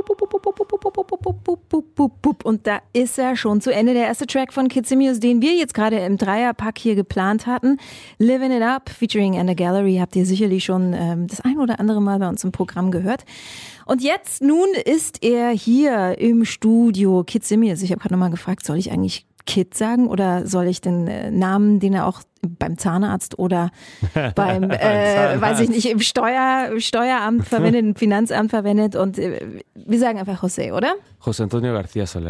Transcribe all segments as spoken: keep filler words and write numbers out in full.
Und da ist er schon zu Ende, der erste Track von Kid Simius, den wir jetzt gerade im Dreierpack hier geplant hatten. Living It Up, featuring Anna Gallery, habt ihr sicherlich schon ähm, das ein oder andere Mal bei uns im Programm gehört. Und jetzt, nun ist er hier im Studio, Kid Simius. Ich habe gerade nochmal gefragt, soll ich eigentlich Kid sagen oder soll ich den äh, Namen, den er auch beim Zahnarzt oder beim, äh, weiß ich nicht, im Steuer, Steueramt verwendet, im Finanzamt verwendet und äh, wir sagen einfach José, oder? José Antonio García Soler.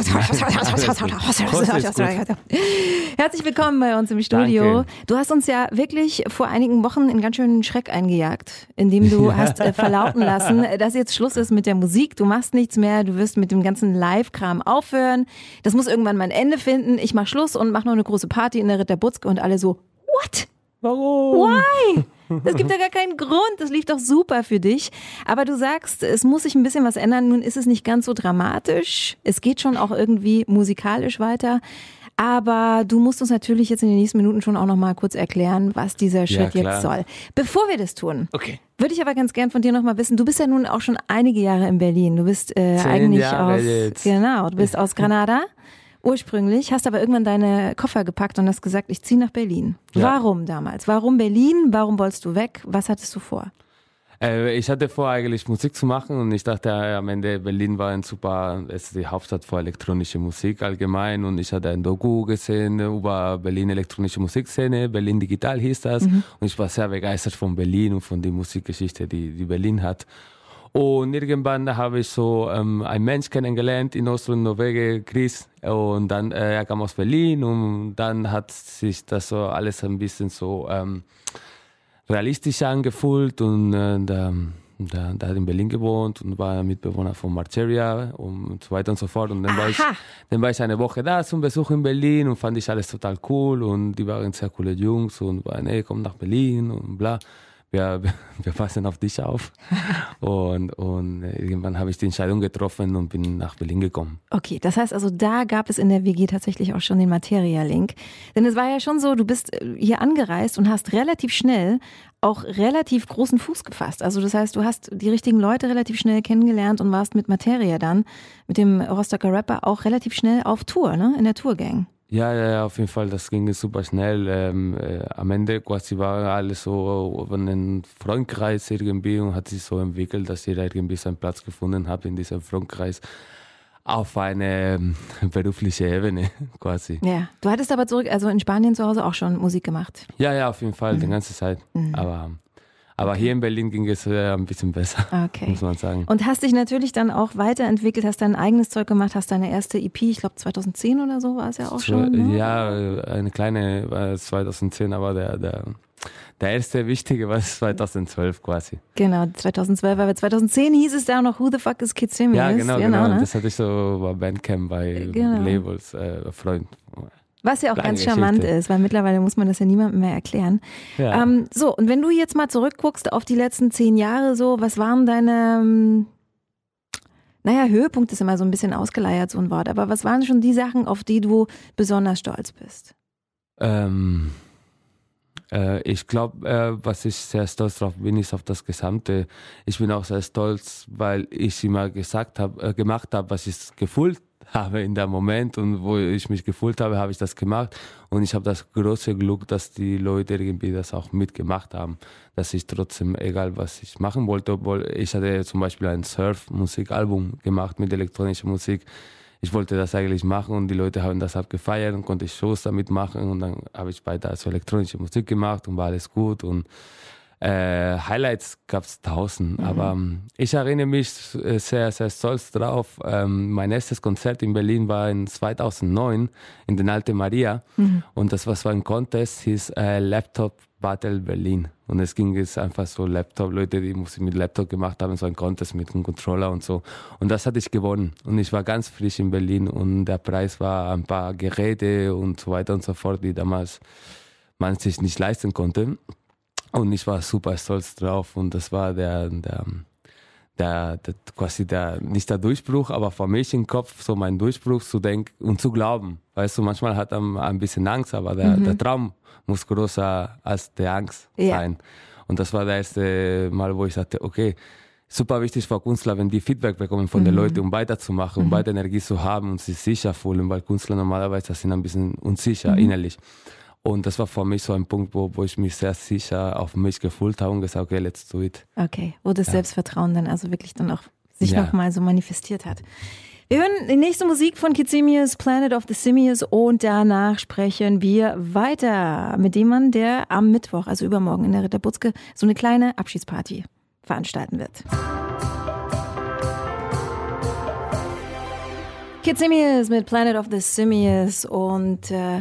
Herzlich willkommen bei uns im Studio. Danke. Du hast uns ja wirklich vor einigen Wochen einen ganz schönen Schreck eingejagt, indem du hast äh, verlauten lassen, dass jetzt Schluss ist mit der Musik, du machst nichts mehr, du wirst mit dem ganzen Live-Kram aufhören, das muss irgendwann mal ein Ende finden, ich mach Schluss und mach noch eine große Party in der Ritterbutzke und alle so, what? Warum? Why? Das gibt ja gar keinen Grund, das lief doch super für dich. Aber du sagst, es muss sich ein bisschen was ändern, nun ist es nicht ganz so dramatisch, es geht schon auch irgendwie musikalisch weiter. Aber du musst uns natürlich jetzt in den nächsten Minuten schon auch noch mal kurz erklären, was dieser Schritt Ja, jetzt soll. Bevor wir das tun, Okay. würde ich aber ganz gern von dir noch mal wissen, du bist ja nun auch schon einige Jahre in Berlin. Du bist äh, Zehn eigentlich Jahre aus, jetzt. genau, du bist aus Granada ursprünglich, hast aber irgendwann deine Koffer gepackt und hast gesagt, ich ziehe nach Berlin. Ja. Warum damals? Warum Berlin? Warum wolltest du weg? Was hattest du vor? Äh, ich hatte vor, eigentlich Musik zu machen und ich dachte, ja, am Ende Berlin war ein super, es ist die Hauptstadt für elektronische Musik allgemein und ich hatte ein Doku gesehen über Berlin elektronische Musikszene, Berlin Digital hieß das Mhm. und ich war sehr begeistert von Berlin und von der Musikgeschichte, die, die Berlin hat. Und irgendwann habe ich so ähm, einen Mensch kennengelernt in Oslo, in Norwegen, Chris. Und dann, äh, er kam aus Berlin und dann hat sich das so alles ein bisschen so ähm, realistisch angefühlt. Und äh, da, da, da hat in Berlin gewohnt und war Mitbewohner von Marcheria und so weiter und so fort. Und dann war, ich, Aha. dann war ich eine Woche da zum Besuch in Berlin und fand ich alles total cool. Und die waren sehr coole Jungs und waren, ey, komm nach Berlin und bla. Wir, wir passen auf dich auf. Und, und irgendwann habe ich die Entscheidung getroffen und bin nach Berlin gekommen. Okay, das heißt also, da gab es in der W G tatsächlich auch schon den Materia-Link. Denn es war ja schon so, du bist hier angereist und hast relativ schnell auch relativ großen Fuß gefasst. Also das heißt, du hast die richtigen Leute relativ schnell kennengelernt und warst mit Materia dann, mit dem Rostocker Rapper, auch relativ schnell auf Tour, ne? In der Tourgang. Ja, ja, ja, auf jeden Fall, das ging super schnell. Ähm, äh, am Ende quasi war alles so über einen Freundkreis irgendwie und hat sich so entwickelt, dass jeder irgendwie seinen Platz gefunden hat in diesem Freundkreis auf eine ähm, berufliche Ebene quasi. Ja, du hattest aber zurück, also in Spanien zu Hause auch schon Musik gemacht. Ja, ja, auf jeden Fall, Mhm. die ganze Zeit. Mhm. Aber, aber hier in Berlin ging es äh, ein bisschen besser, Okay. muss man sagen. Und hast dich natürlich dann auch weiterentwickelt, hast dein eigenes Zeug gemacht, hast deine erste E P, ich glaube zweitausendzehn oder so war es ja auch schon. Ne? Ja, eine kleine war zweitausendzehn, aber der, der, der erste wichtige war zweitausendzwölf quasi. Genau, zweitausendzwölf, aber zweitausendzehn hieß es da noch Who the fuck is Kid Simius? Ja, genau, genau. ne? Das hatte ich so bei Bandcamp, bei Genau. Labels, äh, Freund. Was ja auch Lange ganz charmant Geschichte. ist, weil mittlerweile muss man das ja niemandem mehr erklären. Ja. Ähm, so, und wenn du jetzt mal zurückguckst auf die letzten zehn Jahre so, was waren deine, ähm, naja, Höhepunkt ist immer so ein bisschen ausgeleiert, so ein Wort, aber was waren schon die Sachen, auf die du besonders stolz bist? Ähm, äh, ich glaube, äh, was ich sehr stolz drauf bin, ist auf das Gesamte. Ich bin auch sehr stolz, weil ich immer gesagt habe, äh, gemacht habe, was ich gefühlt habe in dem Moment und wo ich mich gefühlt habe, habe ich das gemacht und ich habe das große Glück, dass die Leute irgendwie das auch mitgemacht haben, dass ich trotzdem, egal was ich machen wollte, obwohl ich hatte zum Beispiel ein Surf-Musikalbum gemacht mit elektronischer Musik. Ich wollte das eigentlich machen und die Leute haben das halt gefeiert und konnte ich Shows damit machen und dann habe ich weiter so elektronische Musik gemacht und war alles gut und Äh, Highlights gab es tausend, mhm. aber ähm, ich erinnere mich sehr, sehr stolz drauf. Ähm, mein erstes Konzert in Berlin war in zweitausendneun in den Alte Maria mhm. und das war so ein Contest, hieß äh, Laptop Battle Berlin und es ging jetzt einfach so Laptop, Leute, die Musik mit Laptop gemacht haben, so ein Contest mit einem Controller und so und das hatte ich gewonnen und ich war ganz frisch in Berlin und der Preis war ein paar Geräte und so weiter und so fort, die damals man sich nicht leisten konnte. Und ich war super stolz drauf und das war der, der, der, der quasi der, nicht der Durchbruch, aber für mich im Kopf so mein Durchbruch zu denken und zu glauben. Weißt du, manchmal hat man ein bisschen Angst, aber der, mhm. der Traum muss größer als die Angst ja. sein. Und das war das erste Mal, wo ich sagte, okay, super wichtig für Künstler, wenn die Feedback bekommen von mhm. den Leuten, um weiterzumachen, um mhm. weiter Energie zu haben und sich sicher fühlen, weil Künstler normalerweise sind ein bisschen unsicher mhm. innerlich. Und das war für mich so ein Punkt, wo, wo ich mich sehr sicher auf mich gefühlt habe und gesagt, okay, let's do it. Okay, wo das ja. Selbstvertrauen dann also wirklich dann auch sich ja. nochmal so manifestiert hat. Wir hören die nächste Musik von Kid Simius, Planet of the Simius, und danach sprechen wir weiter mit dem Mann, der am Mittwoch, also übermorgen in der Ritterbutzke, so eine kleine Abschiedsparty veranstalten wird. Kid Simius mit Planet of the Simius und äh,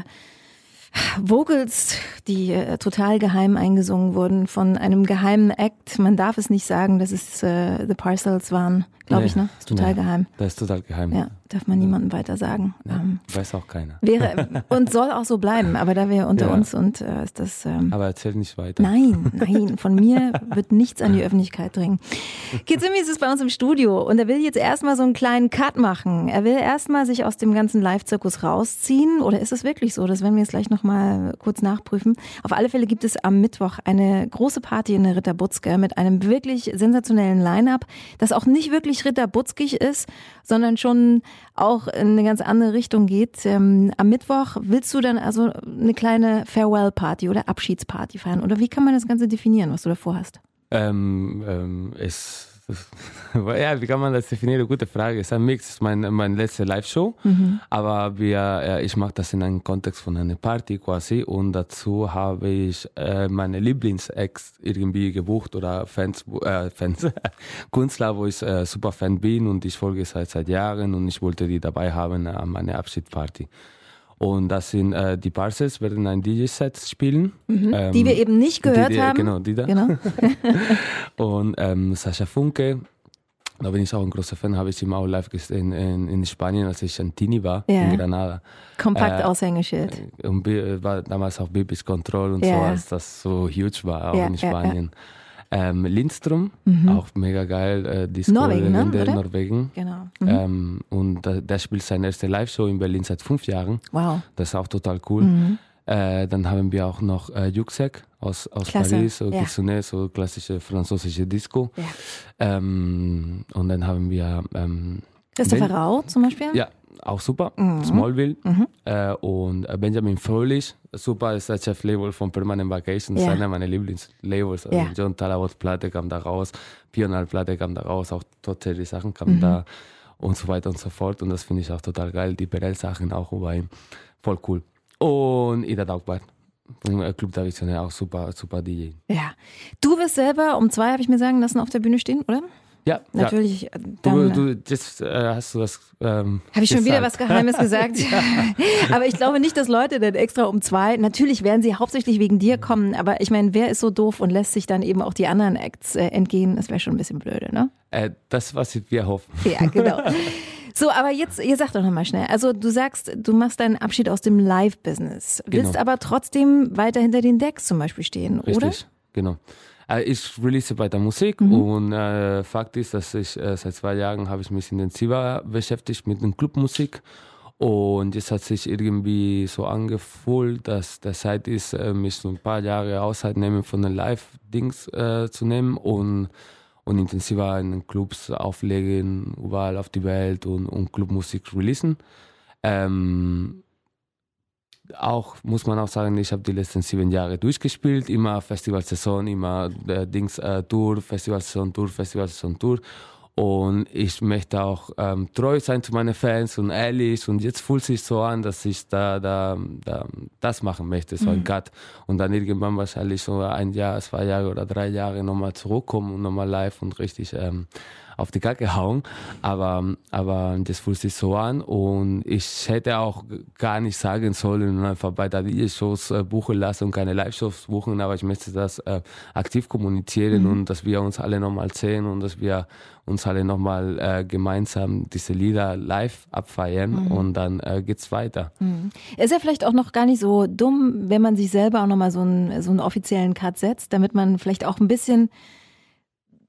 Vocals, die äh, total geheim eingesungen wurden von einem geheimen Act. Man darf es nicht sagen, dass es äh, The Parcels waren, glaube nee, ich, ne? Ist total nee, geheim. Das ist total geheim. Ja, darf man niemandem weiter sagen. Nee, ähm, weiß auch keiner. Wäre und soll auch so bleiben, aber da wir unter ja. uns und äh, ist das... Ähm, aber erzähl nicht weiter. Nein, nein, von mir wird nichts an die Öffentlichkeit dringen. Kid Simius ist bei uns im Studio und er will jetzt erstmal so einen kleinen Cut machen. Er will erstmal sich aus dem ganzen Live-Zirkus rausziehen, oder ist es wirklich so? Das werden wir jetzt gleich nochmal kurz nachprüfen. Auf alle Fälle gibt es am Mittwoch eine große Party in der Ritterbutzke mit einem wirklich sensationellen Line-Up, das auch nicht wirklich ritterbutzkig ist, sondern schon auch in eine ganz andere Richtung geht. Ähm, am Mittwoch willst du dann also eine kleine Farewell-Party oder Abschiedsparty feiern? Oder wie kann man das Ganze definieren, was du davor hast? Ähm, ähm, es, ja, wie kann man das definieren? Gute Frage. Es ist ein Mix. Es ist mein, meine letzte Live-Show, mhm. aber wir, ja, ich mache das in einem Kontext von einer Party quasi, und dazu habe ich äh, meine Lieblings-Acts irgendwie gebucht oder Fans, äh, Fans Künstler, wo ich äh, super Fan bin und ich folge seit, seit Jahren, und ich wollte die dabei haben an meiner Abschiedsparty. Und das sind äh, die Parcels, werden ein D J-Set spielen. Mhm, ähm, die wir eben nicht gehört die, die, haben. Genau, die da. Genau. Und ähm, Sascha Funke, da bin ich auch ein großer Fan, habe ich ihn auch live gesehen in, in Spanien, als ich ein Teenie war, ja. in Granada. Kompakt äh, Aushängeschild. Und war damals auch Bibis Control und ja. so, als das so huge war, auch ja, in Spanien. Ja, ja. Ähm, Lindström, mhm. auch mega geil, äh, Disco Norwegen, ne? in Norwegen. Genau. Mhm. Ähm, und da, der spielt seine erste Live-Show in Berlin seit fünf Jahren. Wow. Das ist auch total cool. Mhm. Äh, dann haben wir auch noch äh, Yuxek aus, aus Paris, so ja. Kitsune, so klassische französische Disco. Ja. Ähm, und dann haben wir ähm, Christopher Rau zum Beispiel? Ja, auch super. Mhm. Smallville. Mhm. Äh, und Benjamin Fröhlich, super, ist der Chef-Label von Permanent Vacations, ja. einer meiner Lieblingslabels. Also ja. John Talabot Platte kam da raus, Pional Platte kam da raus, auch total die Sachen kamen mhm. da und so weiter und so fort. Und das finde ich auch total geil. Die Perel-Sachen auch über ihn. Voll cool. Und Ida Daugbart. Club der Visionär, auch super, super D J. Ja. Du wirst selber um zwei, habe ich mir sagen lassen, auf der Bühne stehen, oder? Ja, natürlich. Ja. Dann, du, du jetzt äh, hast du was. Ähm, Habe ich schon gesagt. wieder was Geheimes gesagt? Ja. Aber ich glaube nicht, dass Leute dann extra um zwei. Natürlich werden sie hauptsächlich wegen dir kommen, aber ich meine, wer ist so doof und lässt sich dann eben auch die anderen Acts äh, entgehen? Das wäre schon ein bisschen blöde, ne? Äh, das, was wir hoffen. Ja, genau. So, aber jetzt, ihr sagt doch nochmal schnell. Also du sagst, du machst deinen Abschied aus dem Live-Business, willst genau. aber trotzdem weiter hinter den Decks zum Beispiel stehen, Richtig, oder? Richtig, genau. Ich release weiter Musik mhm. und äh, Fakt ist, dass ich äh, seit zwei Jahren habe ich mich intensiver beschäftigt mit der Clubmusik, und jetzt hat sich irgendwie so angefühlt, dass der Zeit ist, äh, mich so ein paar Jahre Auszeit nehmen von den Live-Dings äh, zu nehmen und, und intensiver in den Clubs auflegen, überall auf die Welt, und, und Clubmusik releasen. Ähm, Auch muss man auch sagen, ich habe die letzten sieben Jahre durchgespielt, immer Festivalsaison, immer äh, Dings äh, Tour, Festivalsaison, Tour, Festivalsaison, Tour. Und ich möchte auch ähm, treu sein zu meinen Fans und ehrlich. Und jetzt fühlt sich so an, dass ich da, da, da das machen möchte, so ein Cut. Und dann irgendwann wahrscheinlich so ein Jahr, zwei Jahre oder drei Jahre nochmal zurückkommen und nochmal live und richtig ähm, auf die Kacke hauen, aber, aber das fühlt sich so an, und ich hätte auch gar nicht sagen sollen und einfach bei der D J-Shows äh, buchen lassen und keine Live-Shows buchen, aber ich möchte das äh, aktiv kommunizieren mhm. und dass wir uns alle nochmal sehen und dass wir uns alle nochmal äh, gemeinsam diese Lieder live abfeiern mhm. und dann äh, geht's weiter. Mhm. Ist ja vielleicht auch noch gar nicht so dumm, wenn man sich selber auch nochmal so einen, so einen offiziellen Cut setzt, damit man vielleicht auch ein bisschen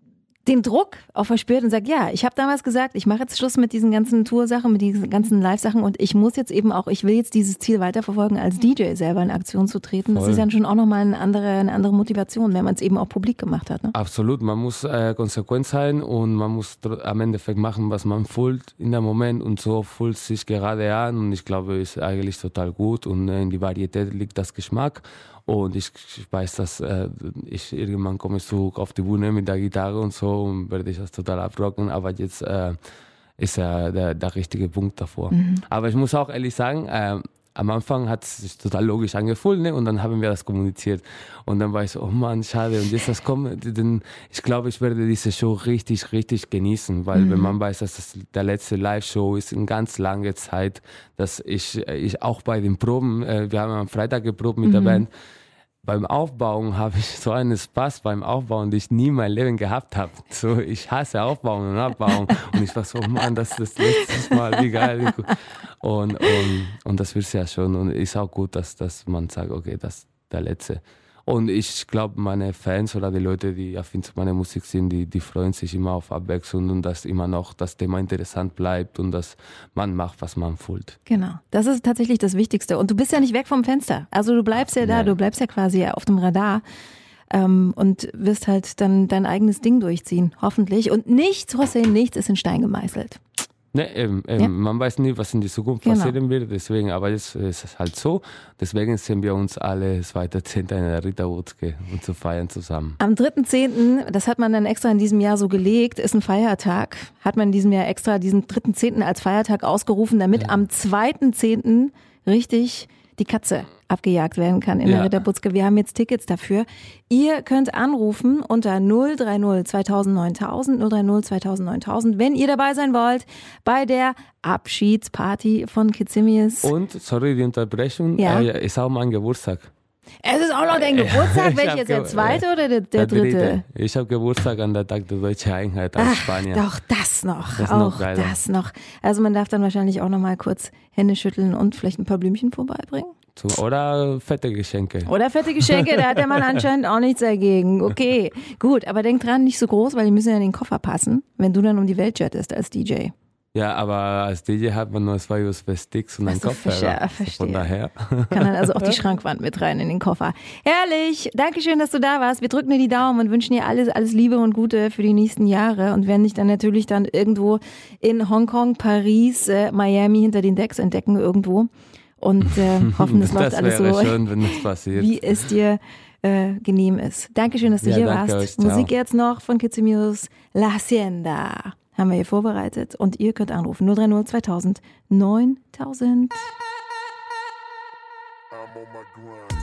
den Druck auch verspürt und sagt, ja, ich habe damals gesagt, ich mache jetzt Schluss mit diesen ganzen Toursachen, mit diesen ganzen Live-Sachen und ich muss jetzt eben auch, ich will jetzt dieses Ziel weiterverfolgen, als D J selber in Aktion zu treten. Voll. Das ist dann schon auch nochmal eine andere, eine andere Motivation, wenn man es eben auch publik gemacht hat. Ne? Absolut, man muss äh, konsequent sein und man muss am Endeffekt machen, was man fühlt in dem Moment und so fühlt sich gerade an und ich glaube, ist eigentlich total gut und äh, in die Varietät liegt das Geschmack. Und ich, ich weiß, dass äh, ich irgendwann komme zurück auf die Bühne mit der Gitarre und so und werde ich das total abrocken. Aber jetzt äh, ist ja der, der richtige Punkt davor. Mhm. Aber ich muss auch ehrlich sagen, äh, am Anfang hat es sich total logisch angefühlt, ne? Und dann haben wir das kommuniziert. Und dann war ich so, oh Mann, schade. Und jetzt das kommt, denn ich glaube, ich werde diese Show richtig, richtig genießen, weil mhm. wenn man weiß, dass das der letzte Live-Show ist in ganz lange Zeit, dass ich, ich auch bei den Proben, äh, wir haben am Freitag geprobt mit mhm. der Band, beim Aufbauen habe ich so einen Spaß beim Aufbauen, den ich nie in meinem Leben gehabt habe. So, ich hasse Aufbauen und Abbauen. Und ich war so, Mann, das ist das letzte Mal, wie geil. Und, und, und das wird ja schon. Und ist auch gut, dass, dass man sagt, okay, das ist der letzte. Und ich glaube, meine Fans oder die Leute, die affin zu meiner Musik sind, die, die freuen sich immer auf Abwechslung und dass immer noch das Thema interessant bleibt und dass man macht, was man fühlt. Genau, das ist tatsächlich das Wichtigste. Und du bist ja nicht weg vom Fenster. Also du bleibst ja da, du bleibst ja quasi auf dem Radar ähm, und wirst halt dann dein eigenes Ding durchziehen, hoffentlich. Und nichts, Hossein, nichts ist in Stein gemeißelt. Ne, eben, eben. Ja. Man weiß nie, was in die Zukunft genau. passieren wird, deswegen, aber jetzt ist es halt so. Deswegen sehen wir uns alle zweiter zehnter in der Ritterwurzke und zu feiern zusammen. Am dritten zehnten, das hat man dann extra in diesem Jahr so gelegt, ist ein Feiertag. Hat man in diesem Jahr extra diesen dritten zehnten als Feiertag ausgerufen, damit ja. am zweiten zehnten richtig die Katze abgejagt werden kann in ja. der Ritterbutzke. Wir haben jetzt Tickets dafür. Ihr könnt anrufen unter null drei null zweitausend neuntausend, null drei null zweitausend neuntausend, wenn ihr dabei sein wollt bei der Abschiedsparty von Kidsimius. Und, sorry die Unterbrechung, ja. äh, ist auch mein Geburtstag. Es ist auch noch dein Geburtstag, welcher jetzt der zweite oder der, der, der dritte? dritte? Ich habe Geburtstag an der Tag der Deutschen Einheit als Ach, Spanier. Doch, das noch, das auch noch das noch. Also man darf dann wahrscheinlich auch noch mal kurz Hände schütteln und vielleicht ein paar Blümchen vorbeibringen. Oder fette Geschenke. Oder fette Geschenke, da hat der Mann anscheinend auch nichts dagegen. Okay, gut, aber denk dran, nicht so groß, weil die müssen ja in den Koffer passen, wenn du dann um die Welt jettest als D J. Ja, aber als D J hat man nur zwei U S B-Sticks und einen Kopfhörer. Ja, verstehe. Von daher. Kann dann also auch die Schrankwand mit rein in den Koffer. Herrlich, Dankeschön, dass du da warst. Wir drücken dir die Daumen und wünschen dir alles, alles Liebe und Gute für die nächsten Jahre und werden dich dann natürlich dann irgendwo in Hongkong, Paris, äh, Miami hinter den Decks entdecken irgendwo. Und äh, hoffen, es läuft alles so, schön, wenn das passiert. wie es dir äh, genehm ist. Dankeschön, dass du ja, hier danke warst. Euch, Musik jetzt noch von Kidsimius, La Hacienda haben wir hier vorbereitet. Und ihr könnt anrufen null drei null zweitausend neuntausend. I'm on my grind.